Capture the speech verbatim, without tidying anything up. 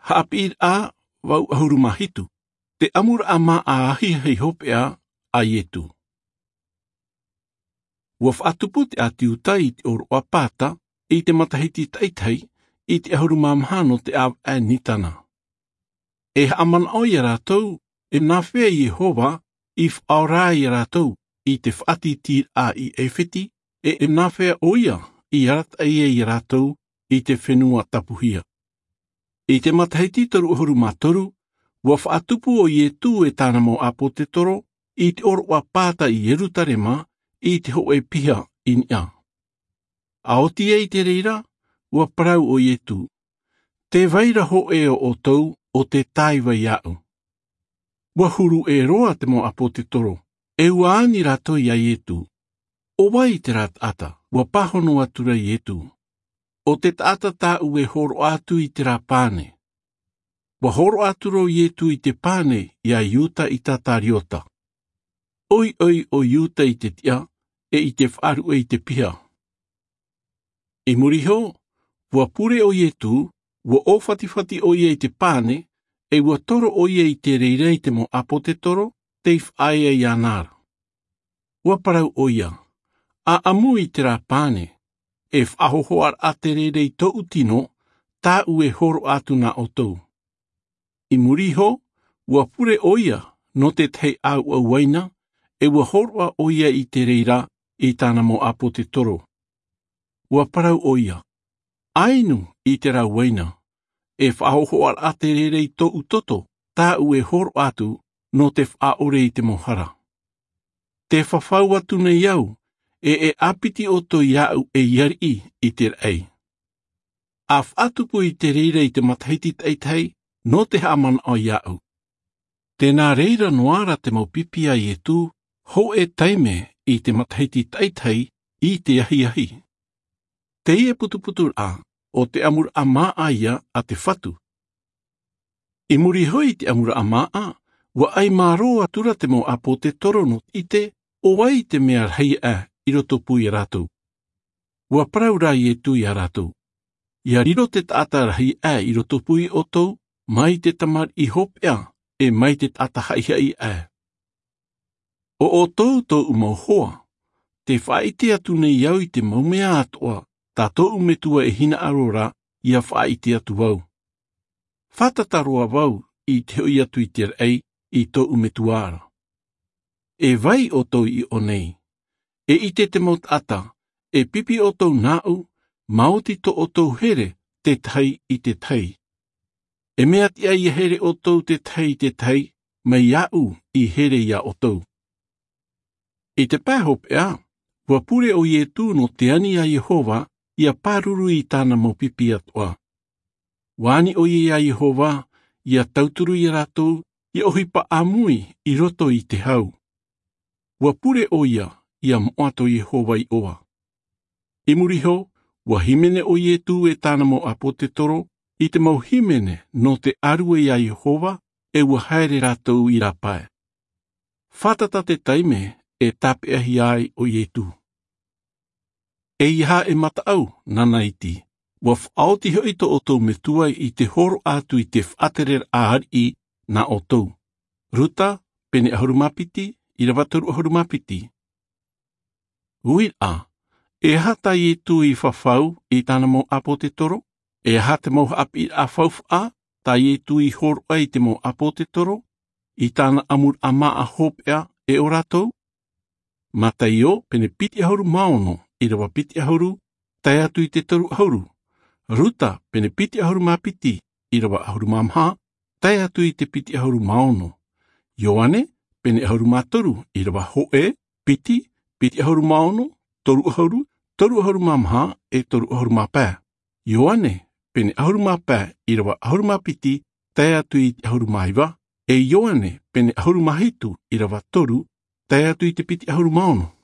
Haapir a wau ahuru mahitu. Te amur ama a ahi hei hopea a yetu. Waf atupu te atiuta i te oro apata i te matahiti taitai i te ahuru mamhano te av a nitana. E haman o i ratou e nawhea Yehova if aura i ratou i te whati tir a i ewhiti e e nawhea oia i arata ia i ratou i te whenua tapuhia. I te matahiti toru ahuru matoru, waf atupu o Yetu e tāna mo apo te toro i te oro apata i Yerutarema i te ho e piha in ia. Aotia i te reira, ua parau o Yetu. Te vaira ho e o tau o te taiwa iau. Ua huru e roa te mo apo te toro, e ua ani rato i a Yetu. O wai te rat ata, ua pahono atura Yetu. O te tata tā ue horo atu i te rapane. Ua horo aturo Yetu i te pane i a Iuta i tatariota. Oi oi o Iuta i te tia, e i te wharu e i te pia. I muriho, ua pure o Yetu, ua ofatifati o ia i te pane, e ua toro o ia i te reirei te mo apo te toro, te whaia i anara. Ua parau o ia, a amu i te rapane, e whahohoar a te reirei tou tino, tā ue horo atu na o tau. I muriho, ua pure o ia, no te tei au au waina, e ua horoa o ia i te reira i tāna mo apo te toro. Ua parau o ia, ainu i te rau waina, e whahohoar a te reirei tou toto, tā ue horo atu, no te whaore i te mohara. Te whawhau atu nei au, e e apiti o to iau e iari i te rei. A whatupu i te reira i te matahiti taitai, no te haman o iau. Tēnā reira noara te maupipia Yetu, ho e taime i te matahiti taitai i te ahi ahi. Te ia putuputur a, o te amur a maa ia a te whatu. I muri hoi te amur a maa, wa ai maroa tura te mo apo te torono i te, o wai te mea rhei a i roto pui ratou. Wa praura Yetu i a ratou. Ia riro te tata rahi a i roto pui o tou, mai te tamar i hopea, e mai te tata haia i a. O o tou tou umauhoa, te whaite atu nei iau i te maumea atoa, tā tou umetua e hina arora ia whaite atu wau. Whatataroa wau i te hoi atu i te rei i tou umetuara. E vai o tou i o nei. E ite te maut ata, e pipi o tou nau, mauti to o tou here te tai i te tai. E mea tia i here o tou te tai te tai, mai iau i here ia o tou. I te pēhopea, ua pure o Yetu no te ani a Yehova, ia pāruru i tāna mo pipi atoa. Wani o ia Yehova, ia tauturu i ratou, ia ohipa amui i roto i te hau. Ua pure o ia, ia moato Yehova i oa. I muriho, ua himene o Yetu e tāna mo apo te toro, i te mau himene no te arue i a Yehova, e ua haere ratou i rapae. Whatata te taime, e tape ahi ai o Yetu. E iha e mata au, nana iti, wa whaoti hoi to o tau me tuai i te horo atu i te whaterer ahari i na o tau. Ruta, pene ahurumapiti, i rawataru ahurumapiti. Uir a, e hata Yetu i whawhau i tāna mo apo te toro, e hata mo api a whawf a, ta Yetu i horo ai te mo apo te toro, i tāna amur ama a hopea e o ratou. Mata i o, pene piti ahuru maono, i rawa piti ahuru, tai atu i te toru ahuru. Ruta, pene piti ahuru mapiti, i rawa ahuru mamha, tai atu i te piti ahuru maono. Ioane, pene ahuru matoru, i rawa hoe, piti, piti ahuru maono, toru ahuru, toru ahuru mamha, e toru ahuru mapā. Ioane, pene ahuru mapā, i rawa ahuru mapiti, tai atu i te ahuru maiwa, e Ioane, pene ahuru mahitu, i rawa toru, tai atu i te piti ahuru maono.